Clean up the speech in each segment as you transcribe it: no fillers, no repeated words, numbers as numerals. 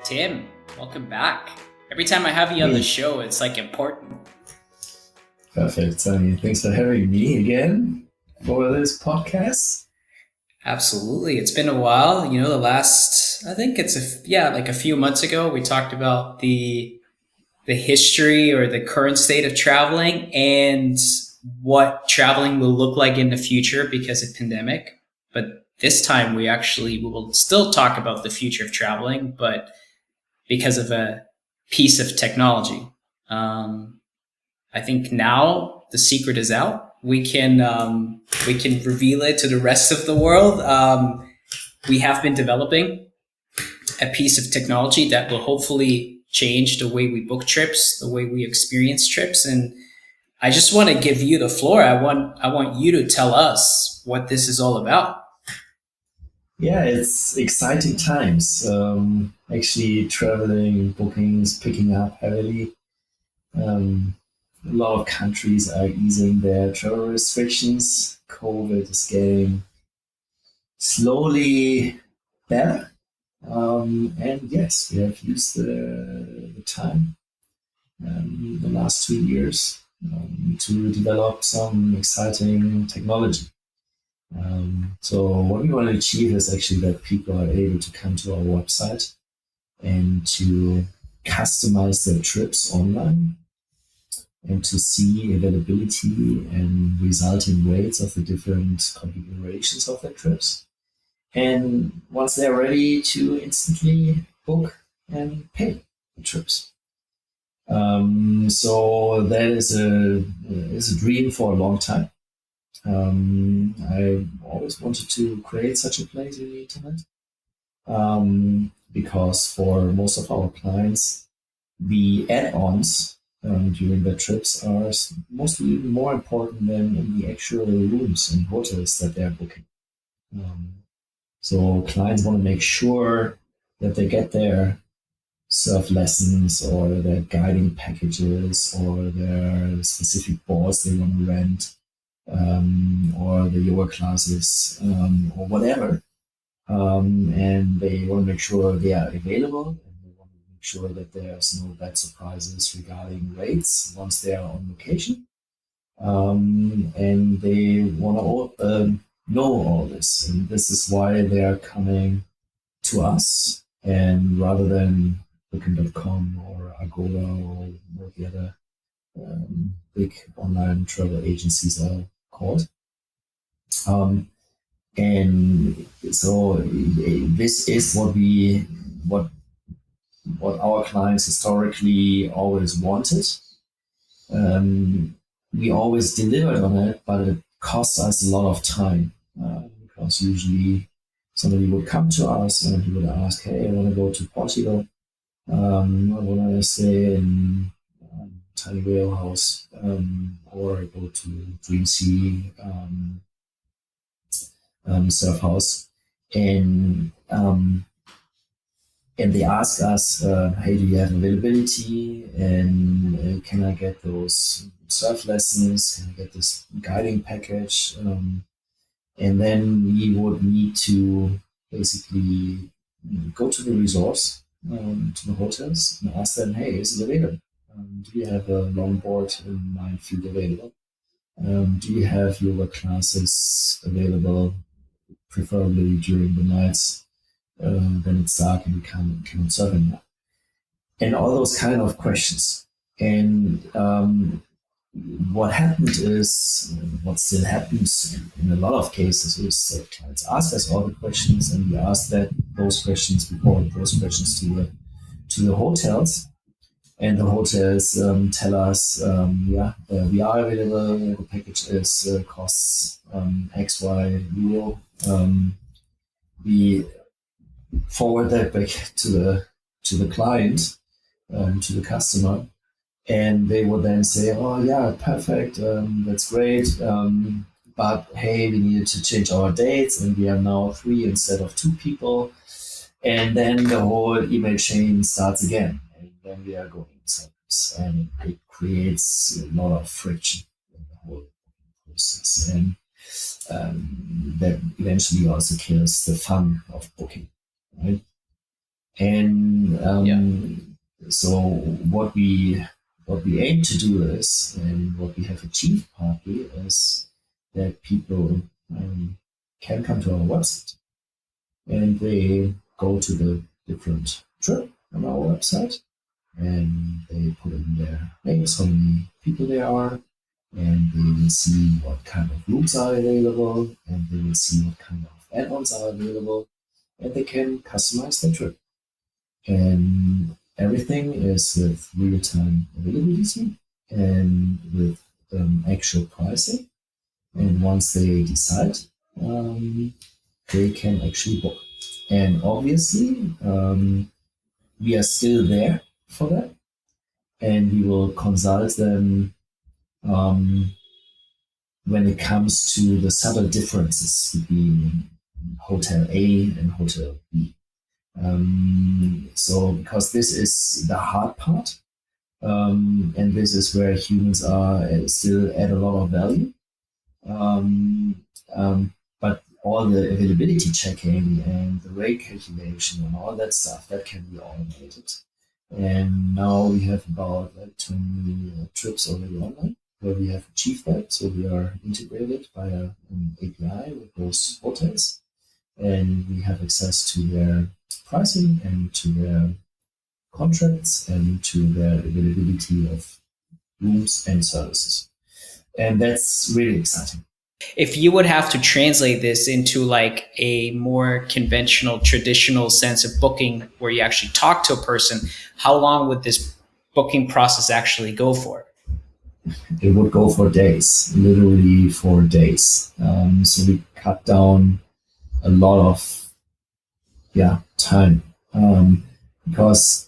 Tim, welcome back. Every time I have you on the show, it's like important. Perfect, Sonny. Thanks for having me again for this podcast. Absolutely. It's been a while. The last, I think it's like a few months ago, we talked about the history or the current state of traveling and what traveling will look like in the future because of pandemic. But this time we will still talk about the future of traveling, but because of a piece of technology. I think now the secret is out. We can reveal it to the rest of the world. We have been developing a piece of technology that will hopefully change the way we book trips, the way we experience trips, and I just want to give you the floor. I want you to tell us what this is all about. Yeah, it's exciting times. Actually, traveling, bookings picking up heavily. Um, a lot of countries are easing their travel restrictions. COVID is getting slowly better. And yes, we have used the time the last 2 years to develop some exciting technology. So what we want to achieve is actually that people are able to come to our website and to customize their trips online and to see availability and resulting rates of the different configurations of their trips. And once they're ready to instantly book and pay the trips. So that is a dream for a long time. I always wanted to create such a place in the internet because for most of our clients, the add-ons during their trips are mostly more important than in the actual rooms and hotels that they're booking. Um, so clients want to make sure that they get their surf lessons or their guiding packages or their specific boards they want to rent or the yoga classes or whatever. And they want to make sure they are available and they want to make sure that there's no bad surprises regarding rates once they are on location. And they want to know all this. And this is why they are coming to us. And rather than Booking.com or Agoda or what the other big online travel agencies are called. And so this is what our clients historically always wanted. We always delivered on it, but it costs us a lot of time because usually somebody would come to us and he would ask, "Hey, I want to go to Portugal. I want to stay in Tiny Whale House or go to Dream Sea Surf House," and they ask us, "Hey, do you have availability? And can I get those surf lessons? Can I get this guiding package?" And then we would need to basically go to the resorts, to the hotels, and ask them, "Hey, is it available? Do you have a longboard in Minefield available? Do you have yoga classes available, preferably during the nights when it's dark and we cannot surf anymore?" And all those kind of questions. And what happened is, what still happens in a lot of cases is that clients ask us all the questions, and we ask those questions, we forward those questions to the hotels, and the hotels tell us, we are available. The package is costs X Y euro. We forward that back to the client, to the customer, and they would then say, "Oh yeah, perfect, that's great. But hey, we needed to change our dates, and we are now 3 instead of 2 people." And then the whole email chain starts again, and then we are going in circles, and it creates a lot of friction in the whole process, and that eventually also kills the fun of booking, right? And Yeah. so what we aim to do is, and what we have achieved partly, is that people can come to our website and they go to the different trip on our website and they put in their names, how many people there are, and they will see what kind of rooms are available, and they will see what kind of add-ons are available, and they can customize their trip. And everything is with real-time availability and with actual pricing. And once they decide, um, they can actually book. And obviously, we are still there for that, and we will consult them um, when it comes to the subtle differences between Hotel A and Hotel B. So, because this is the hard part, and this is where humans are still add a lot of value. Um, but all the availability checking and the rate calculation and all that stuff that can be automated. And now we have about 20 trips already online where we have achieved that. So we are integrated via an API with those hotels, and we have access to their pricing and to their contracts and to their availability of rooms and services. And that's really exciting. If you would have to translate this into like a more conventional, traditional sense of booking where you actually talk to a person, how long would this booking process actually go for? It would go for days, literally for days. So we cut down a lot of time, because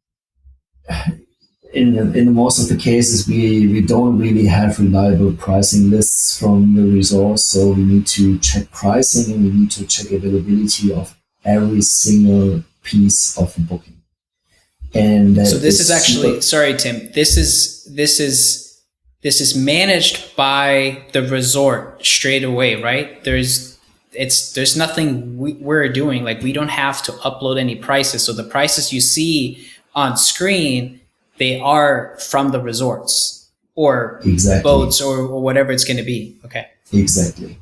in most of the cases we don't really have reliable pricing lists from the resort, so we need to check pricing and we need to check availability of every single piece of the booking. And So that this is is actually, super. sorry, Tim, this is managed by the resort straight away, right? There's nothing we're doing. Like, we don't have to upload any prices. So the prices you see on screen, they are from the resorts or Exactly. boats or whatever it's going to be. Okay. Exactly.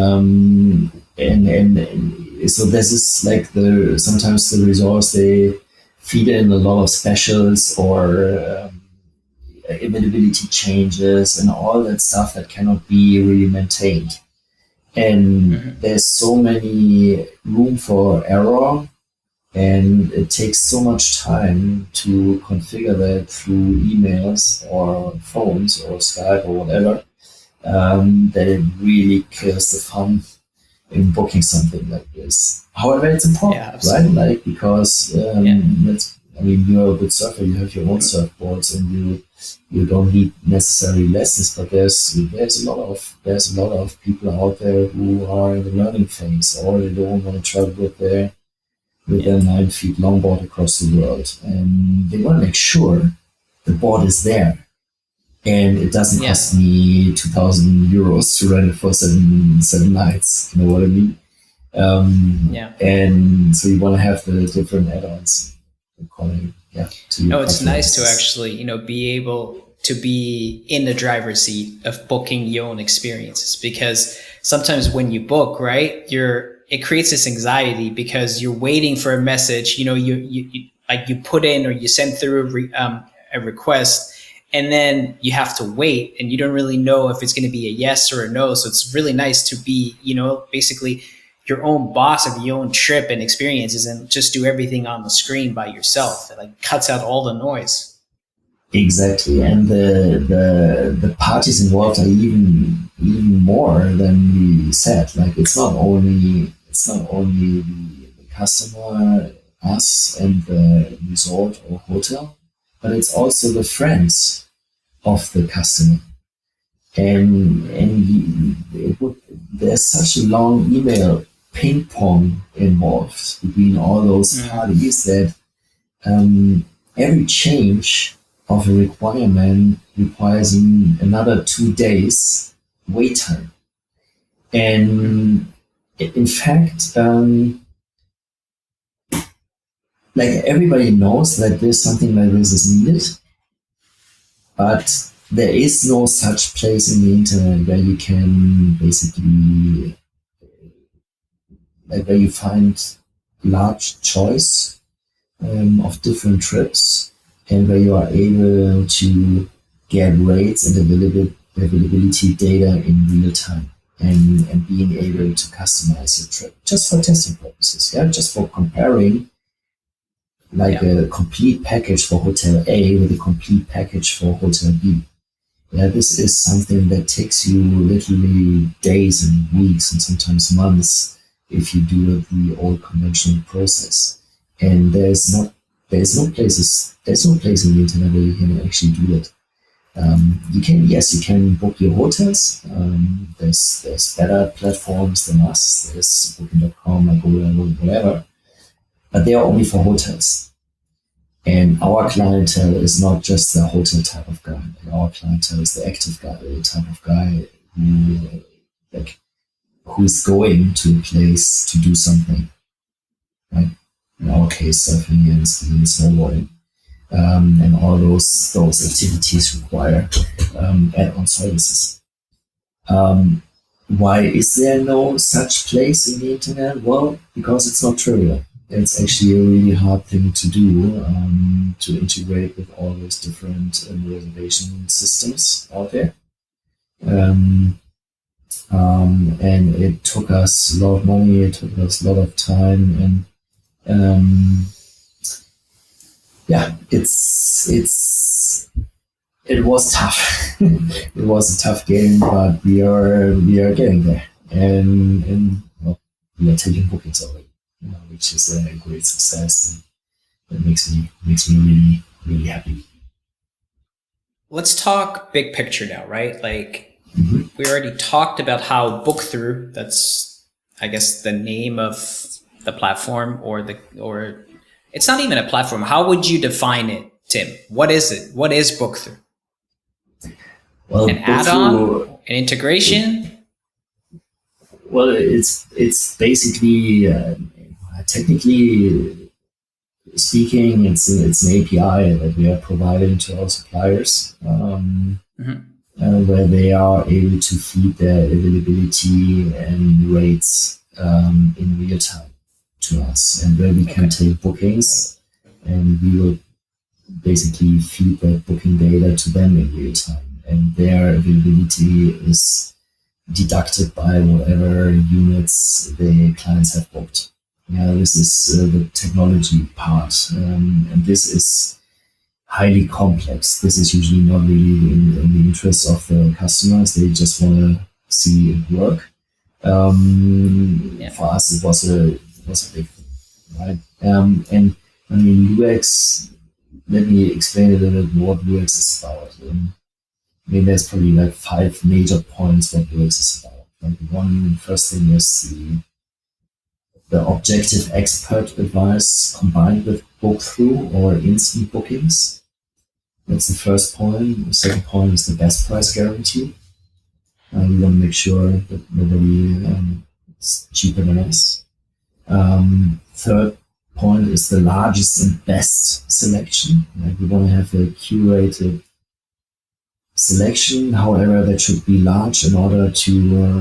And so this is like the sometimes the resorts, they feed in a lot of specials or availability changes and all that stuff that cannot be really maintained. And Mm-hmm. there's so many room for error, and it takes so much time to configure that through emails or phones or Skype or whatever, that it really kills the fun in booking something like this. However, it's Yeah, important, right? absolutely. Like, because Yeah. you're a good surfer, you have your own surfboards, and you don't need necessarily lessons. But there's a lot of people out there who are in the learning phase, or they don't want to travel with Yeah. their 9 feet longboard across the world, and they want to make sure the board is there and it doesn't Yeah. cost me 2,000 euros to rent it for seven nights. You know what I mean? Yeah. And so you want to have the different add-ons according, to your No, it's nice to preferences. actually, be able to be in the driver's seat of booking your own experiences, because sometimes when you book, right, it creates this anxiety because you're waiting for a message. You like, you put in or you send through a request, and then you have to wait, and you don't really know if it's going to be a yes or a no. So it's really nice to be, basically your own boss of your own trip and experiences, and just do everything on the screen by yourself. It like cuts out all the noise. Exactly, and the parties involved are even more than we said. Like, it's not only the customer, us, and the resort or hotel, but it's also the friends of the customer. There's such a long email ping pong involved between all those Mm. parties that um, every change of a requirement requires another 2 days wait time. And in fact, like everybody knows that there's something like this is needed, but there is no such place in the internet where you can basically, like where you find large choice of different trips, and where you are able to get rates and availability data in real time, and being able to customize your trip just for testing purposes, yeah, just for comparing like Yeah. a complete package for hotel A with a complete package for hotel B. Yeah, this is something that takes you literally days and weeks and sometimes months if you do the old conventional process. And there's no place in the internet where you can actually do that. You can book your hotels. There's better platforms than us. There's Booking.com, Agoda, whatever, but they are only for hotels. And our clientele is not just the hotel type of guy. Like our clientele is the active guy, the type of guy who like who is going to a place to do something. Right? In our case, surfing and skiing, snowboarding, and all those activities require add-on services. Why is there no such place in the internet? Well, because it's not trivial. It's actually a really hard thing to do, to integrate with all those different reservation systems out there. Um, and it took us a lot of money, it took us a lot of time, and yeah, it was tough. It was a tough game, but we are getting there, and well, we are taking bookings already, which is a great success, and it makes me really really happy. Let's talk big picture now, right? Like Mhm. we already talked about how Book Through, that's I guess the name of the platform or it's not even a platform. How would you define it, Tim? What is it? What is Book Through? Well, An book through. add-on? An integration? Well, it's basically technically speaking, it's an API that we are providing to our suppliers. Mhm. Where they are able to feed their availability and rates in real time to us, and where we can Okay. take bookings and we will basically feed that booking data to them in real time, and their availability is deducted by whatever units the clients have booked. Yeah, this is the technology part, and this is highly complex. This is usually not really in the interest of the customers. They just want to see it work. Yeah. For us, it was a big thing, right? And I mean, UX. Let me explain a little bit what UX is about. I mean, there's probably like five major points what UX is about. Like one first thing is the objective expert advice combined with book through or instant bookings. That's the first point. The second point is the best price guarantee. We want to make sure that nobody is cheaper than us. Third point is the largest and best selection. Like we want to have a curated selection, however, that should be large in order to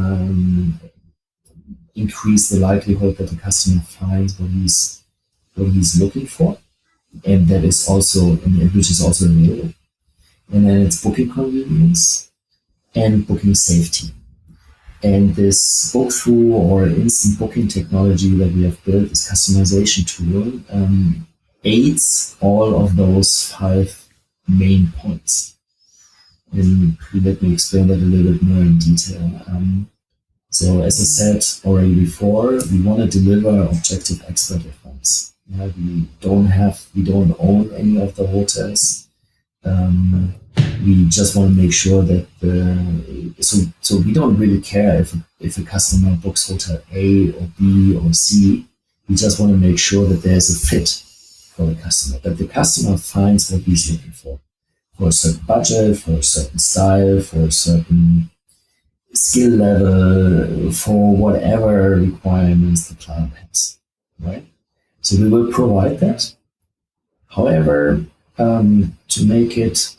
increase the likelihood that the customer finds what he's looking for, and that is also and which is also available. And then it's booking convenience and booking safety. And this book through or instant booking technology that we have built, this customization tool, aids all of those five main points. And let me explain that a little bit more in detail. So as I said already before, we want to deliver objective expert advice. Yeah, we don't own any of the hotels. We just want to make sure that so we don't really care if a customer books hotel A or B or C. We just want to make sure that there's a fit for the customer, that the customer finds what he's looking for a certain budget, for a certain style, for a certain skill level, for whatever requirements the client has, right? So we will provide that. However, to make it,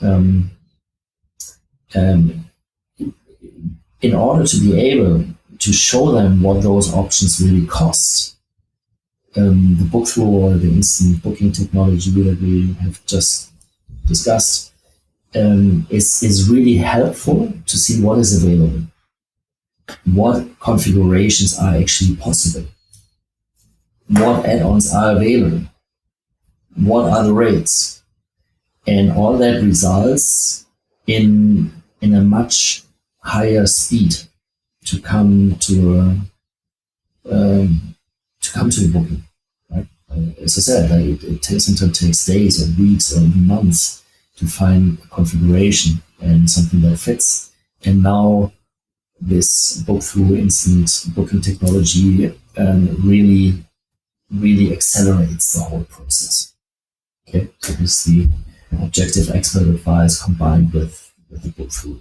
in order to be able to show them what those options really cost, the book through or the instant booking technology that we have just discussed is really helpful to see what is available, what configurations are actually possible, what add-ons are available, what are the rates, and all that results in a much higher speed to come to a booking. Right? As I said, it sometimes takes days or weeks or even months to find a configuration and something that fits. And now this book through instant booking technology really accelerates the whole process. Okay, so this is the objective expert advice combined with the book through.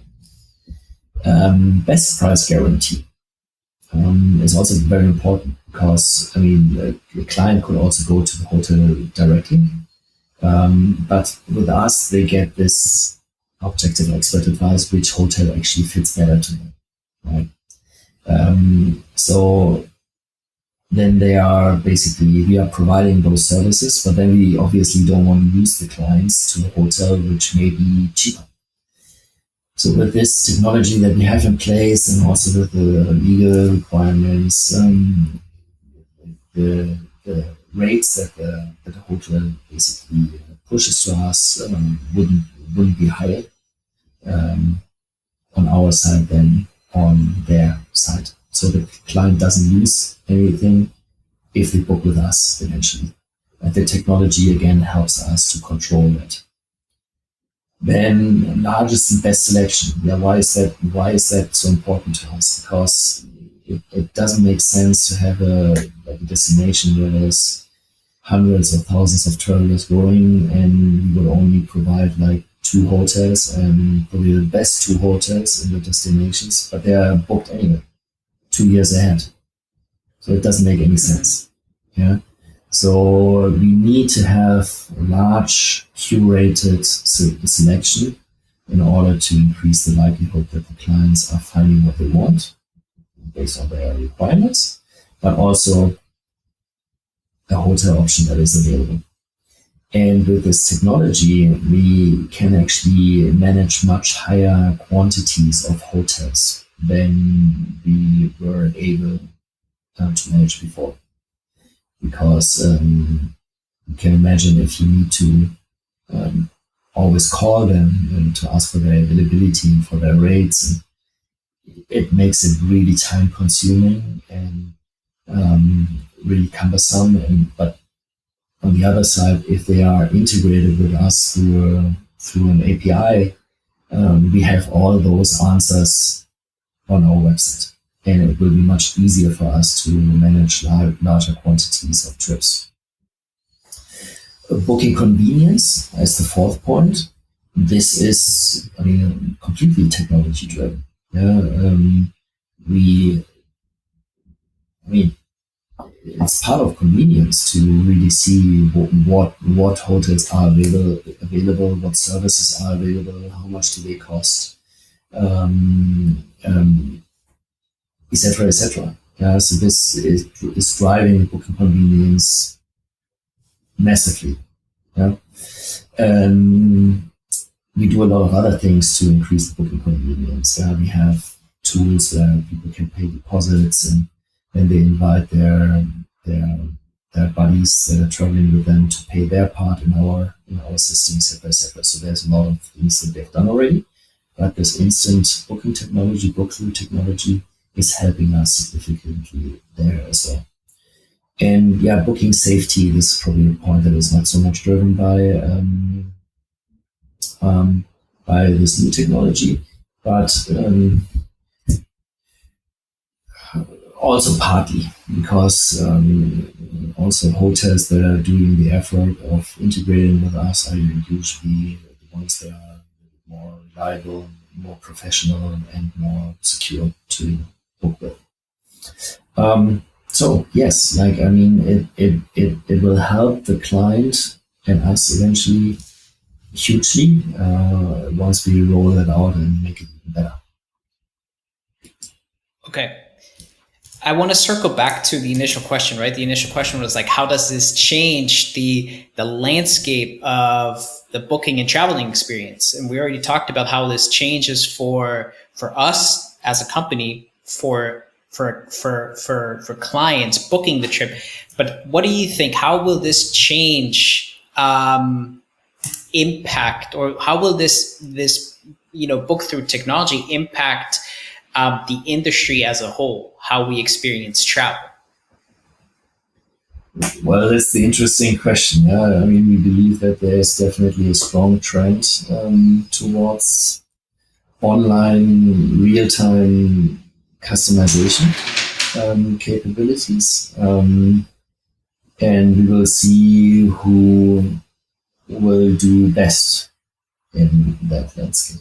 Best price guarantee is also very important because, I mean, the client could also go to the hotel directly. But with us, they get this objective expert advice, which hotel actually fits better to them, right? So then we are providing those services, but then we obviously don't want to lose the clients to a hotel which may be cheaper. So with this technology that we have in place and also with the legal requirements, the rates that the hotel basically pushes to us wouldn't be higher on our side than on their side. So the client doesn't lose anything if they book with us eventually. And the technology again helps us to control that. Then largest and best selection. Yeah, why is that so important to us? Because it doesn't make sense to have a destination where there's hundreds of thousands of travelers going and we will only provide like 2 hotels and probably the best 2 hotels in the destinations, but they are booked anyway 2 years ahead. So it doesn't make any sense. Yeah. So we need to have a large curated selection in order to increase the likelihood that the clients are finding what they want based on their requirements, but also a hotel option that is available. And with this technology, we can actually manage much higher quantities of hotels than we were able to manage before. Because you can imagine if you need to always call them and to ask for their availability and for their rates, it makes it really time consuming and really cumbersome. But on the other side, if they are integrated with us through an API, we have all those answers on our website. And it will be much easier for us to manage larger quantities of trips. Booking convenience as the 4th point. This is, completely technology driven. Yeah, it's part of convenience to really see what hotels are available, what services are available, how much do they cost. Etc., etc. Yeah, so this is driving booking convenience massively. Yeah, we do a lot of other things to increase the booking convenience. We have tools where people can pay deposits, and then they invite their buddies that are traveling with them to pay their part in our system, etc., etc. So there's a lot of things that they've done already, but this instant booking technology, book-through technology, is helping us significantly there as well. And yeah, booking safety, this is probably a point that is not so much driven by this new technology, but also partly because also hotels that are doing the effort of integrating with us are usually the ones that are more reliable, more professional, and more secure to book with. So yes, it will help the client and us eventually hugely once we roll that out and make it even better. Okay. I want to circle back to the initial question, right? The initial question was like, how does this change the landscape of the booking and traveling experience? And we already talked about how this changes for us as a company, for clients booking the trip. But what do you think? How will this change impact, or how will this book through technology impact the industry as a whole, how we experience travel? Well, that's the interesting question. Yeah, I mean, we believe that there's definitely a strong trend towards online real-time customization capabilities, and we will see who will do best in that landscape.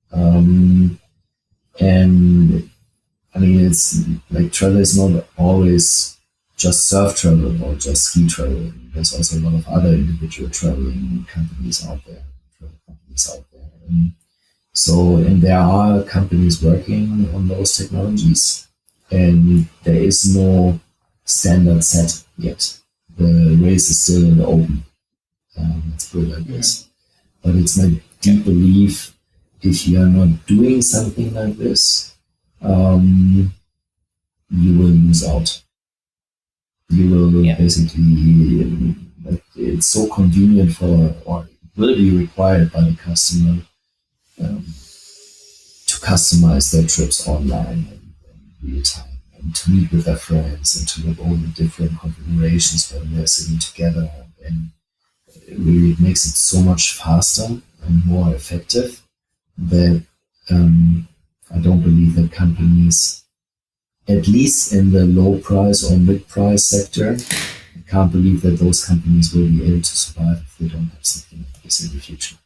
And I mean, it's like travel is not always just surf travel or just ski travel. There's also a lot of other individual traveling companies out there, travel companies out there. And there are companies working on those technologies, and there is no standard set yet. The race is still in the open. Let's put it like this. But it's my deep belief, if you are not doing something like this, you will lose out. You will basically, it's so convenient or it will be required by the customer to customize their trips online and real time, and to meet with their friends and to look all the different configurations when they're sitting together. And it really makes it so much faster and more effective that I don't believe that companies, at least in the low price or mid price sector, I can't believe that those companies will be able to survive if they don't have something like this in the future.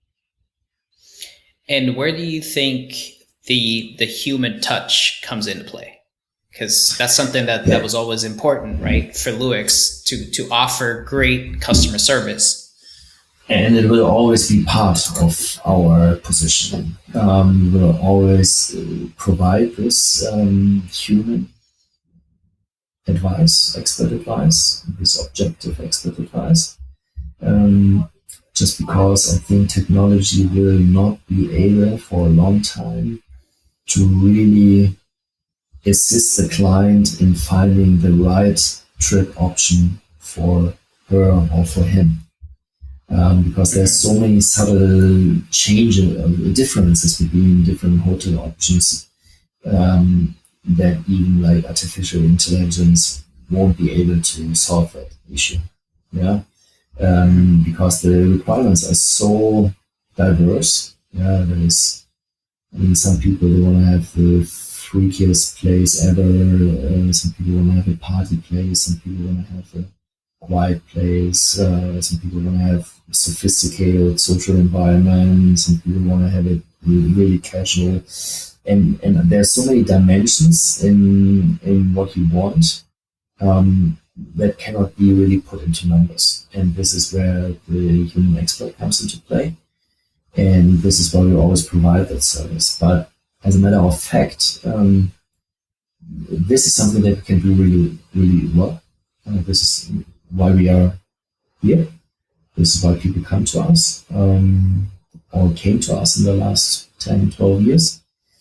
And where do you think the human touch comes into play? Because that's something that was always important, right, for Luiks to offer great customer service. And it will always be part of our positioning. We will always provide this human advice, expert advice, this objective expert advice. Just because I think technology will not be able for a long time to really assist the client in finding the right trip option for her or for him. Because there's so many subtle differences between different hotel options that even like artificial intelligence won't be able to solve that issue. Yeah, because the requirements are so diverse. Yeah, some people, they want to have the freakiest place ever. Some people want to have a party place. Some people want to have a quiet place. Some people want to have a sophisticated social environment. Some people want to have it really casual. And there's so many dimensions in what you want that cannot be really put into numbers. And this is where the human expert comes into play. And this is why we always provide that service. But as a matter of fact, this is something that we can do really, really well. This is why we are here. This is why people come to us or came to us in the last 10, 12 years.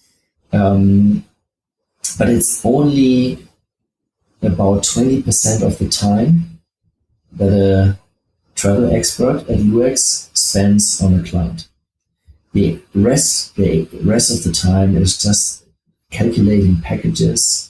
But it's only about 20% of the time that a travel expert at Luiks spends on a client. The rest of the time is just calculating packages,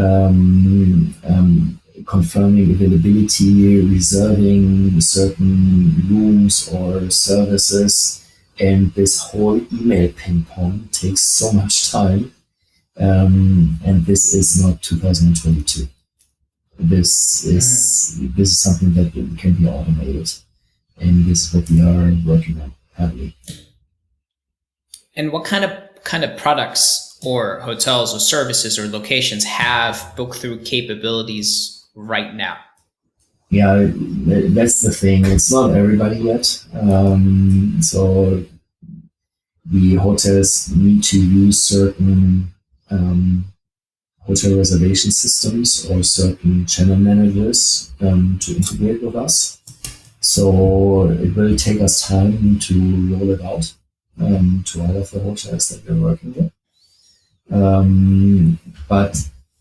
confirming availability, reserving certain rooms or services, and this whole email ping pong takes so much time. And this is not 2022. This is something that can be automated, and this is what we are working on heavily. And what kind of products or hotels or services or locations have book through capabilities right now? Yeah, that's the thing. It's not everybody yet. So the hotels need to use certain um, hotel reservation systems or certain channel managers to integrate with us. So it will take us time to roll it out to all of the hotels that we're working with. But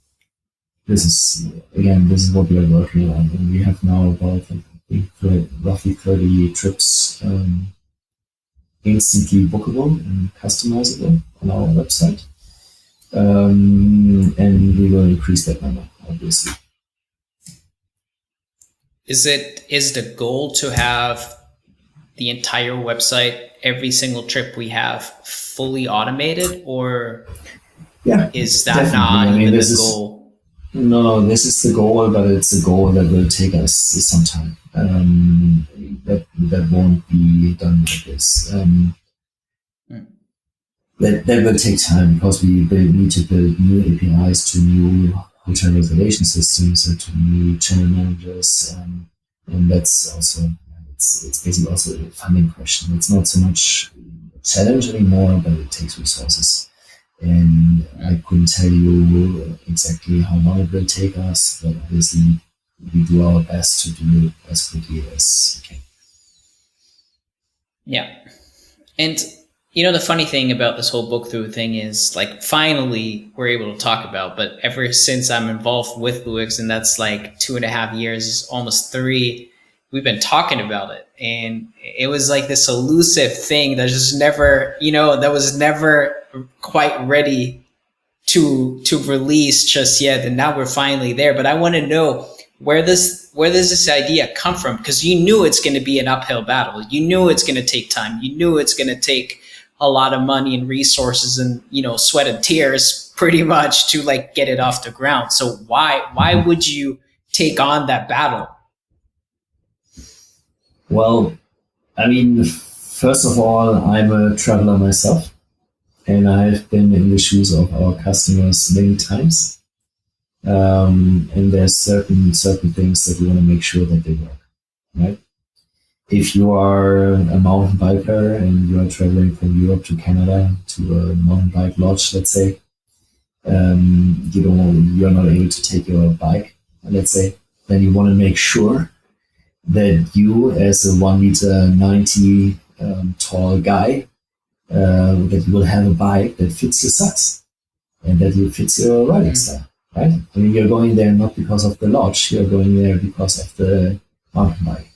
this is what we are working on. And we have now about, I think, roughly 30 trips instantly bookable and customizable on our website. And we will increase that number, obviously. Is the goal to have the entire website, every single trip we have, fully automated, or Yeah, is that definitely. not I mean, even this the is goal? no, this is the goal, but it's a goal that will take us some time. That won't be done like this. Mm. That will take time because we need to build new APIs to new hotel reservation systems and to new channel managers, and that's also it's basically also a funding question. It's not so much a challenge anymore, but it takes resources. And I couldn't tell you exactly how long it will take us, but obviously we do our best to do it as quickly as we can. Yeah. And the funny thing about this whole book through thing is, like, finally we're able to talk about, but ever since I'm involved with Luix, and that's like 2.5 years, almost 3, we've been talking about it. And it was like this elusive thing that just never, that was never quite ready to release just yet. And now we're finally there. But I want to know, where does this idea come from? Because you knew it's going to be an uphill battle. You knew it's going to take time. You knew it's going to take a lot of money and resources and sweat and tears, pretty much, to like get it off the ground. So why would you take on that battle? Well, I mean, first of all, I'm a traveler myself, and I've been in the shoes of our customers many times. And there's certain things that we want to make sure that they work, right? If you are a mountain biker and you are traveling from Europe to Canada to a mountain bike lodge, let's say, you're not able to take your bike, let's say, then you want to make sure that you, as a 1 meter 90 tall guy, that you will have a bike that fits your size and that fits your riding style, right? I mean, you're going there not because of the lodge, you're going there because of the mountain bike,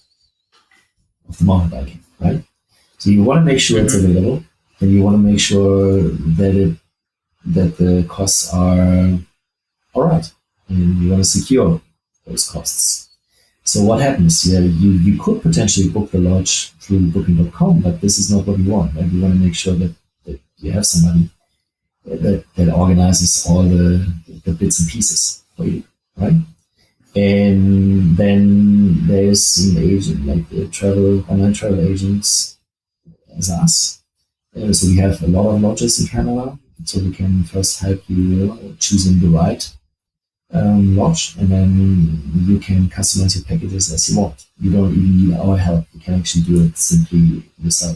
right? So you want to make sure it's available, and you want to make sure that the costs are all right, and you want to secure those costs. So what happens? Yeah, you could potentially book the lodge through Booking.com, but this is not what you want. Right? You want to make sure that you have somebody that organizes all the bits and pieces for you, right? And then there's an agent, like the online travel agents as us. So we have a lot of lodges in Canada, so we can first help you choosing the right lodge, and then you can customize your packages as you want. You don't even need our help. You can actually do it simply yourself.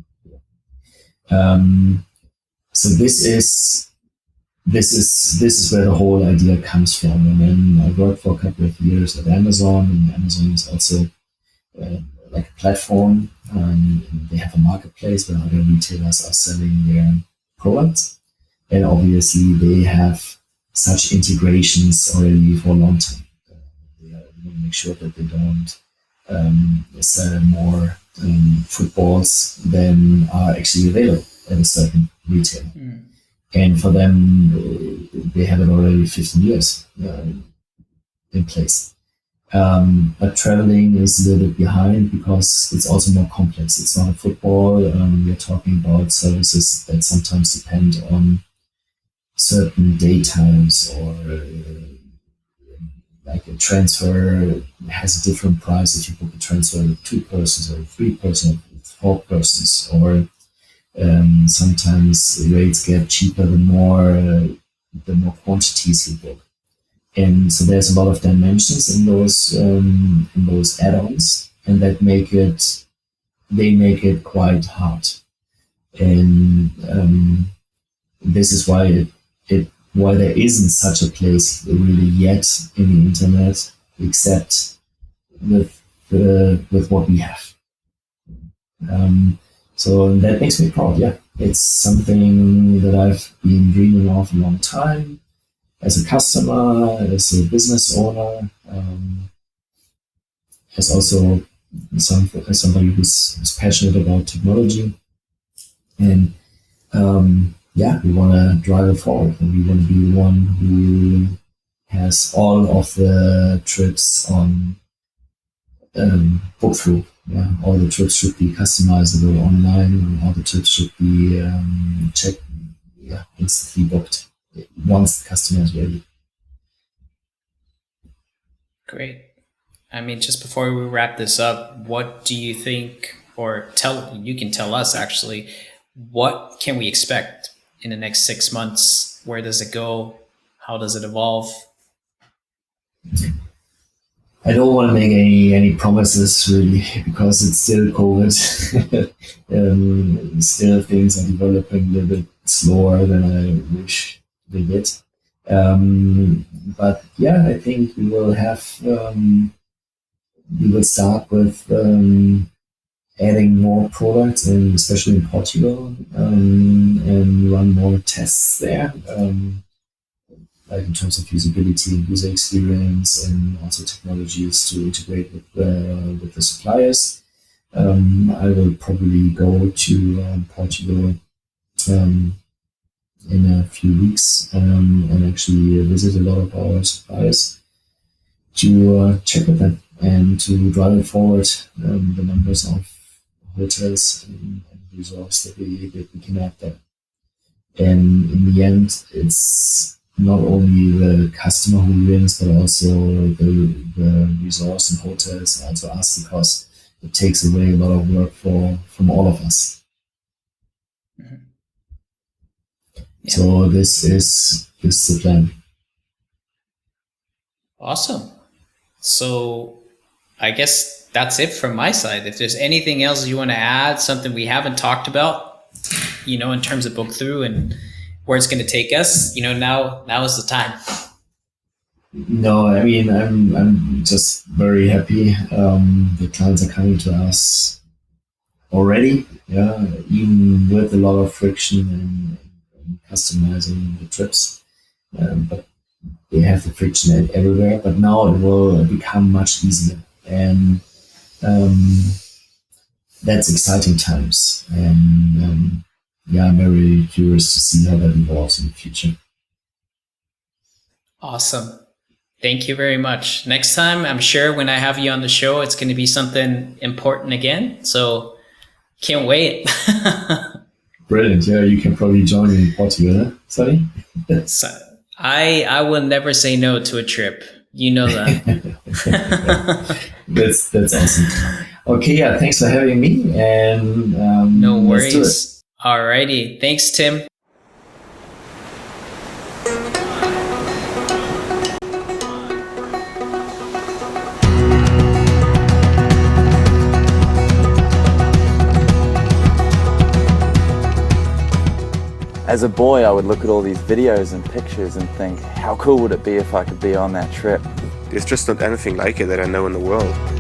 So this is where the whole idea comes from. And then I worked for a couple of years at Amazon, and Amazon is also like a platform. They have a marketplace where other retailers are selling their products, and obviously they have such integrations already for a long time. They want to make sure that they don't sell more footballs than are actually available at a certain retailer. And for them, they have it already 15 years in place. But traveling is a little bit behind because it's also more complex. It's not a football. We're talking about services that sometimes depend on certain day times, or like a transfer has a different price if you book a transfer with 2 persons or 3 persons or 4 persons, or sometimes rates get cheaper the more quantities you book. And so there's a lot of dimensions in those add-ons, and they make it quite hard. And this is why why there isn't such a place really yet in the internet, except with what we have. So that makes me proud. Yeah, it's something that I've been dreaming of a long time, as a customer, as a business owner, as also somebody who's passionate about technology. And we want to drive it forward, and we want to be the one who has all of the trips on book through. Yeah, all the trips should be customizable online, and all the trips should be instantly booked once the customer is ready. Great. I mean, just before we wrap this up, what do you think, or you can tell us actually, what can we expect in the next 6 months? Where does it go? How does it evolve? I don't want to make any promises really, because it's still COVID. Still things are developing a little bit slower than I wish they did. But yeah, I think we will start with adding more products, and especially in Portugal, and run more tests there, like in terms of usability and user experience, and also technologies to integrate with the suppliers. I will probably go to Portugal in a few weeks, and actually visit a lot of our suppliers to check with them and to drive forward the numbers of hotels and resorts that we can add there. And in the end, it's not only the customer who wins, but also the resorts and hotels, and also us, because it takes away a lot of work from all of us. Mm-hmm. Yeah. So this is the plan. Awesome. So I guess that's it from my side. If there's anything else you want to add, something we haven't talked about, in terms of book through and where it's going to take us, now is the time. No, I mean, I'm just very happy. The clients are coming to us already, yeah, even with a lot of friction and customizing the trips. But they have the friction everywhere, but now it will become much easier. And that's exciting times. And I'm very curious to see how that evolves in the future. Awesome. Thank you very much. Next time, I'm sure when I have you on the show, it's going to be something important again. So can't wait. Brilliant. Yeah, you can probably join me in Portugal, huh? Sonny? So, I will never say no to a trip. You know that. That's awesome. Okay, yeah, thanks for having me. And no worries. Alrighty. Thanks, Tim. As a boy, I would look at all these videos and pictures and think, how cool would it be if I could be on that trip? There's just not anything like it that I know in the world.